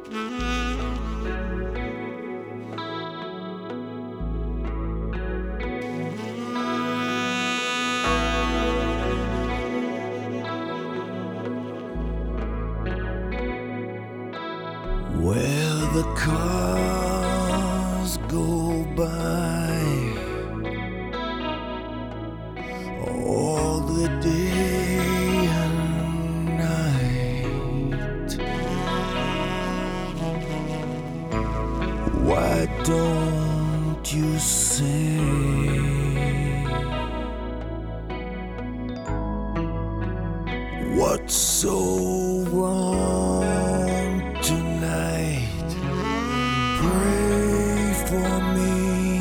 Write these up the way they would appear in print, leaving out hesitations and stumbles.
Where the cars go by all the day and night, why don't you say what's so wrong tonight? Pray for me,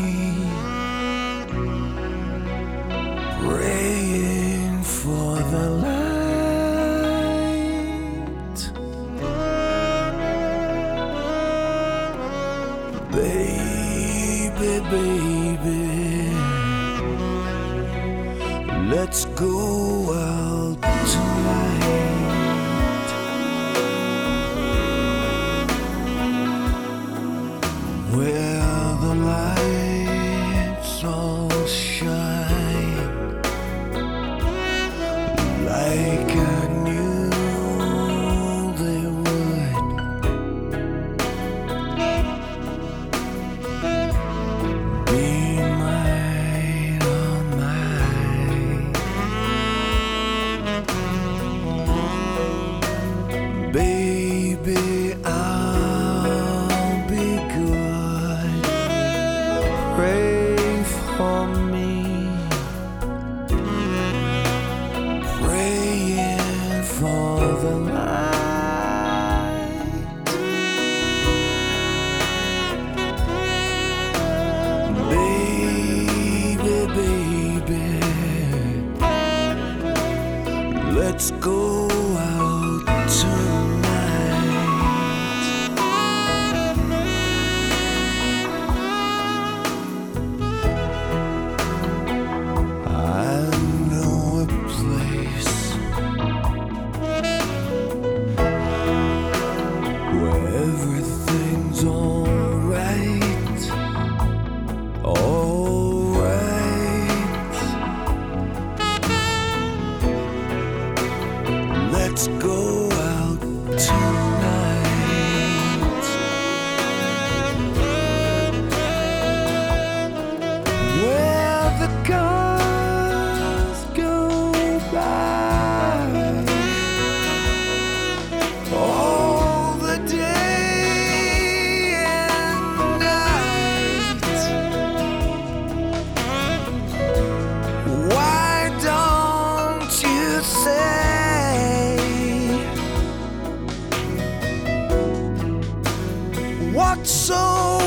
praying for the light. Baby, baby, let's go out tonight. Where the lights all shine like I knew they would. Be mine, all mine. Baby, I'll be good. Pray for me, praying for the light. Baby, baby, let's go out tonight. I know a place where everything's alright, alright. Let's go out tonight. Where the cars go by all the day and night, why don't you say what's so